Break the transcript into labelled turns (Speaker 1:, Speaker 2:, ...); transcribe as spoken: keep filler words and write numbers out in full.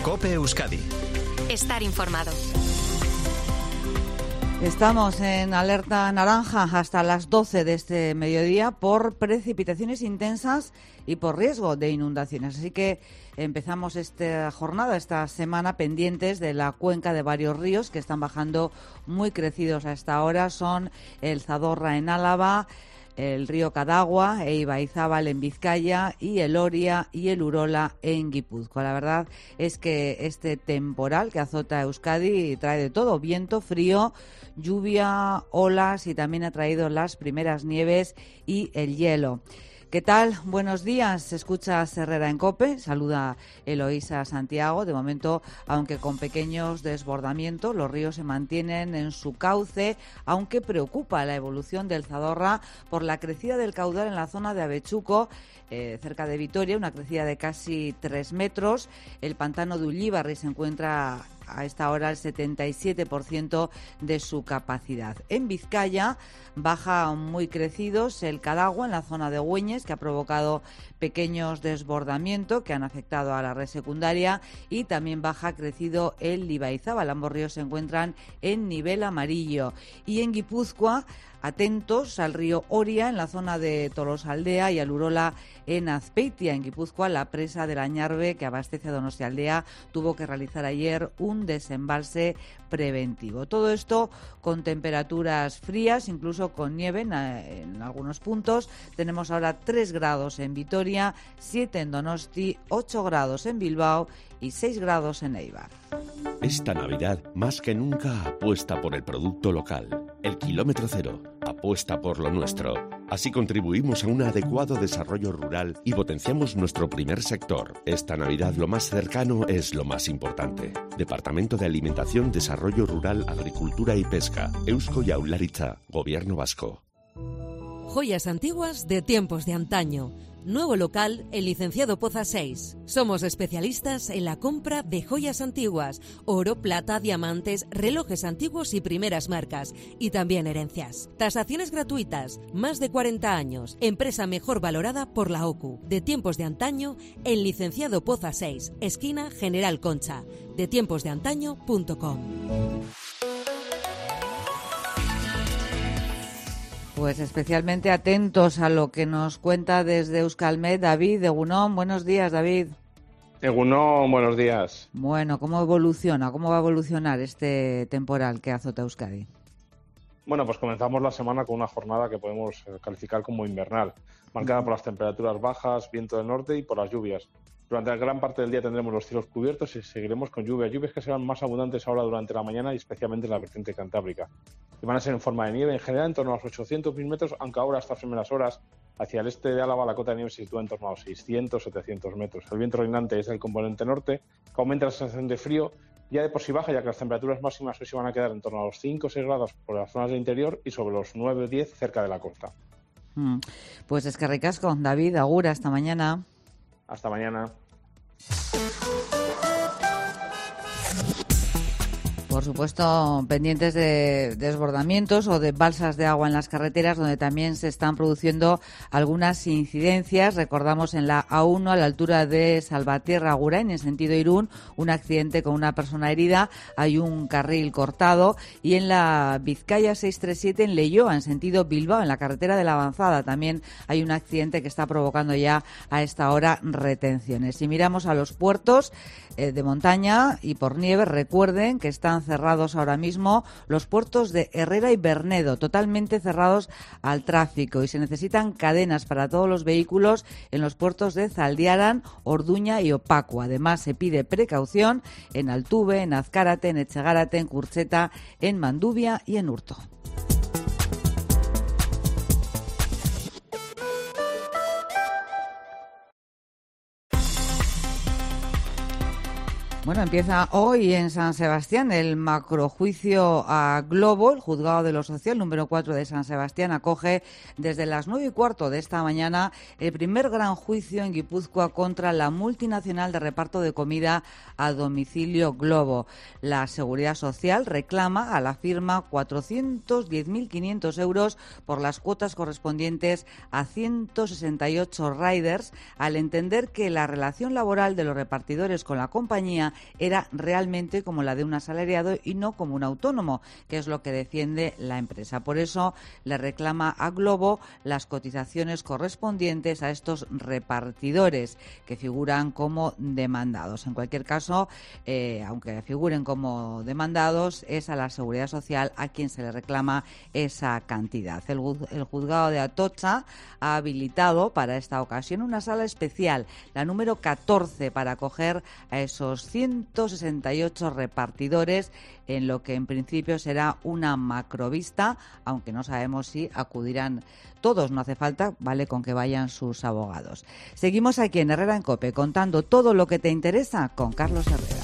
Speaker 1: COPE Euskadi.
Speaker 2: Estar informado.
Speaker 3: Estamos en alerta naranja hasta las doce de este mediodía por precipitaciones intensas y por riesgo de inundaciones. Así que empezamos esta jornada, esta semana, pendientes de la cuenca de varios ríos que están bajando muy crecidos a esta hora. Son el Zadorra en Álava, el río Cadagua e Ibaizábal en Vizcaya y el Oria y el Urola en Guipúzcoa. La verdad es que este temporal que azota Euskadi trae de todo: viento, frío, lluvia, olas, y también ha traído las primeras nieves y el hielo. ¿Qué tal? Buenos días. Escucha Herrera en COPE. Saluda Eloísa Santiago. De momento, aunque con pequeños desbordamientos, los ríos se mantienen en su cauce, aunque preocupa la evolución del Zadorra por la crecida del caudal en la zona de Avechuco, eh, cerca de Vitoria, una crecida de casi tres metros. El pantano de Ullíbarri se encuentra a esta hora el setenta y siete por ciento de su capacidad. En Vizcaya baja muy crecidos el Cadagua en la zona de Güeñes, que ha provocado pequeños desbordamientos que han afectado a la red secundaria, y también baja crecido el Ibaizábal. Ambos ríos se encuentran en nivel amarillo. Y en Guipúzcoa, atentos al río Oria en la zona de Tolosaldea y al Urola en Azpeitia. En Guipúzcoa, la presa del Añarbe, que abastece a Donostialdea, tuvo que realizar ayer un desembalse preventivo. Todo esto con temperaturas frías, incluso con nieve en, en algunos puntos. Tenemos ahora tres grados en Vitoria, siete en Donosti, ocho grados en Bilbao y seis grados en Eibar.
Speaker 4: Esta Navidad, más que nunca, apuesta por el producto local. El kilómetro cero apuesta por lo nuestro. Así contribuimos a un adecuado desarrollo rural y potenciamos nuestro primer sector. Esta Navidad lo más cercano es lo más importante. Departamento de Alimentación, Desarrollo Rural, Agricultura y Pesca. Eusko Jaurlaritza, Gobierno Vasco.
Speaker 5: Joyas antiguas de tiempos de antaño. Nuevo local en Licenciado Poza seis. Somos especialistas en la compra de joyas antiguas, oro, plata, diamantes, relojes antiguos y primeras marcas, y también herencias. Tasaciones gratuitas, más de cuarenta años, empresa mejor valorada por la O C U. De tiempos de antaño en Licenciado Poza seis, esquina General Concha. de tiempos de antaño punto com.
Speaker 3: Pues especialmente atentos a lo que nos cuenta desde Euskalmet David Egunon. Buenos días, David.
Speaker 6: Egunon, buenos días.
Speaker 3: Bueno, ¿cómo evoluciona? ¿Cómo va a evolucionar este temporal que azota Euskadi?
Speaker 6: Bueno, pues comenzamos la semana con una jornada que podemos calificar como invernal, marcada por las temperaturas bajas, viento del norte y por las lluvias. Durante gran parte del día tendremos los cielos cubiertos y seguiremos con lluvias, lluvias que serán más abundantes ahora durante la mañana y especialmente en la vertiente cantábrica. Y van a ser en forma de nieve, en general en torno a los ochocientos mil metros, aunque ahora a estas primeras horas hacia el este de Álava la cota de nieve se sitúa en torno a los seiscientos a setecientos metros. El viento reinante es del componente norte, que aumenta la sensación de frío, ya de por sí baja, ya que las temperaturas máximas hoy se van a quedar en torno a los cinco o seis grados por las zonas del interior y sobre los nueve o diez cerca de la costa.
Speaker 3: Mm. Pues es que ricasco, David, agur, hasta mañana.
Speaker 6: Hasta mañana.
Speaker 3: Por supuesto, pendientes de desbordamientos o de balsas de agua en las carreteras, donde también se están produciendo algunas incidencias. Recordamos en la A uno, a la altura de Salvatierra-Agurain, en sentido Irún, un accidente con una persona herida, hay un carril cortado. Y en la Vizcaya seiscientos treinta y siete, en Leioa, en sentido Bilbao, en la carretera de la Avanzada, también hay un accidente que está provocando ya a esta hora retenciones. Si miramos a los puertos eh, de montaña y por nieve, recuerden que están cerrados ahora mismo los puertos de Herrera y Bernedo, totalmente cerrados al tráfico, y se necesitan cadenas para todos los vehículos en los puertos de Zaldiaran, Orduña y Opaco. Además, se pide precaución en Altuve, en Azcárate, en Etxegárate, en Curcheta, en Mandubia y en Hurto. Bueno, empieza hoy en San Sebastián el macrojuicio a Globo. El juzgado de lo social número cuatro de San Sebastián acoge desde las nueve y cuarto de esta mañana el primer gran juicio en Guipúzcoa contra la multinacional de reparto de comida a domicilio Globo. La Seguridad Social reclama a la firma cuatrocientos diez mil quinientos euros por las cuotas correspondientes a ciento sesenta y ocho riders, al entender que la relación laboral de los repartidores con la compañía nómina era realmente como la de un asalariado y no como un autónomo, que es lo que defiende la empresa. Por eso le reclama a Glovo las cotizaciones correspondientes a estos repartidores que figuran como demandados. En cualquier caso, eh, aunque figuren como demandados, es a la Seguridad Social a quien se le reclama esa cantidad. El, el juzgado de Atocha ha habilitado para esta ocasión una sala especial, la número catorce, para acoger a esos ciento sesenta y ocho repartidores en lo que en principio será una macrovista, aunque no sabemos si acudirán todos, no hace falta, vale con que vayan sus abogados. Seguimos aquí en Herrera en COPE contando todo lo que te interesa con Carlos Herrera.